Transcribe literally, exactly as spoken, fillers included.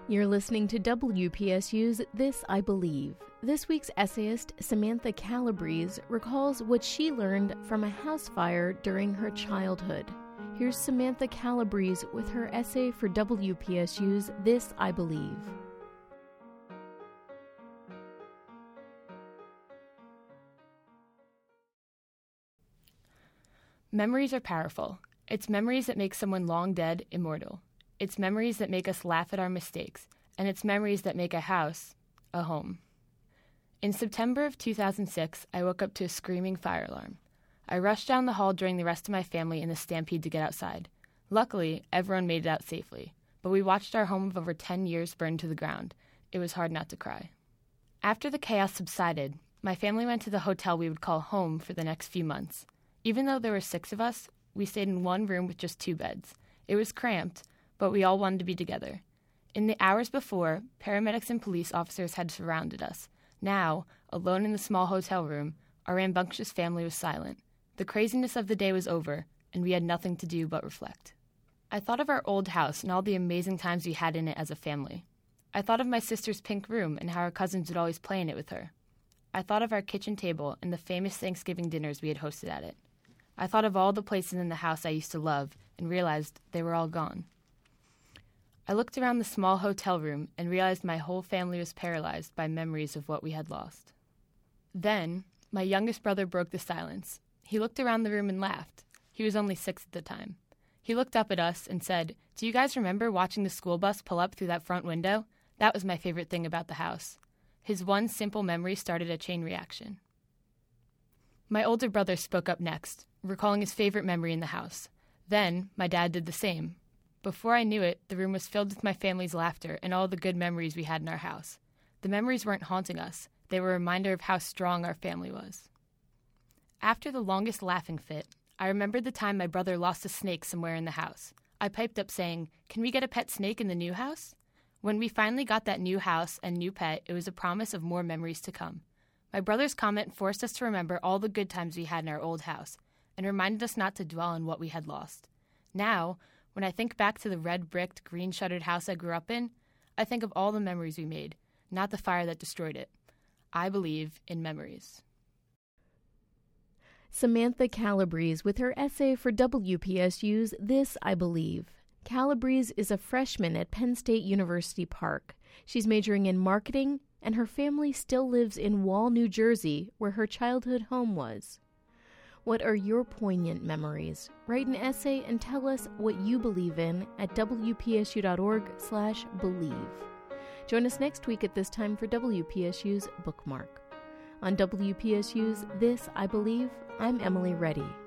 You're listening to W P S U's This I Believe. This week's essayist, Samantha Calabrese, recalls what she learned from a house fire during her childhood. Here's Samantha Calabrese with her essay for W P S U's This I Believe. Memories are powerful. It's memories that make someone long dead immortal. It's memories that make us laugh at our mistakes, and it's memories that make a house a home. In September of two thousand six, I woke up to a screaming fire alarm. I rushed down the hall joining the rest of my family in the stampede to get outside. Luckily, everyone made it out safely, but we watched our home of over ten years burn to the ground. It was hard not to cry. After the chaos subsided, my family went to the hotel we would call home for the next few months. Even though there were six of us, we stayed in one room with just two beds. It was cramped, but we all wanted to be together. In the hours before, paramedics and police officers had surrounded us. Now, alone in the small hotel room, our rambunctious family was silent. The craziness of the day was over, and we had nothing to do but reflect. I thought of our old house and all the amazing times we had in it as a family. I thought of my sister's pink room and how our cousins would always play in it with her. I thought of our kitchen table and the famous Thanksgiving dinners we had hosted at it. I thought of all the places in the house I used to love and realized they were all gone. I looked around the small hotel room and realized my whole family was paralyzed by memories of what we had lost. Then, my youngest brother broke the silence. He looked around the room and laughed. He was only six at the time. He looked up at us and said, "Do you guys remember watching the school bus pull up through that front window? That was my favorite thing about the house." His one simple memory started a chain reaction. My older brother spoke up next, recalling his favorite memory in the house. Then, my dad did the same. Before I knew it, the room was filled with my family's laughter and all the good memories we had in our house. The memories weren't haunting us. They were a reminder of how strong our family was. After the longest laughing fit, I remembered the time my brother lost a snake somewhere in the house. I piped up saying, "Can we get a pet snake in the new house?" When we finally got that new house and new pet, it was a promise of more memories to come. My brother's comment forced us to remember all the good times we had in our old house and reminded us not to dwell on what we had lost. Now, when I think back to the red-bricked, green-shuttered house I grew up in, I think of all the memories we made, not the fire that destroyed it. I believe in memories. Samantha Calabrese with her essay for W P S U's This I Believe. Calabrese is a freshman at Penn State University Park. She's majoring in marketing, and her family still lives in Wall, New Jersey, where her childhood home was. What are your poignant memories? Write an essay and tell us what you believe in at W P S U dot org slash believe. Join us next week at this time for W P S U's Bookmark. On W P S U's This I Believe, I'm Emily Reddy.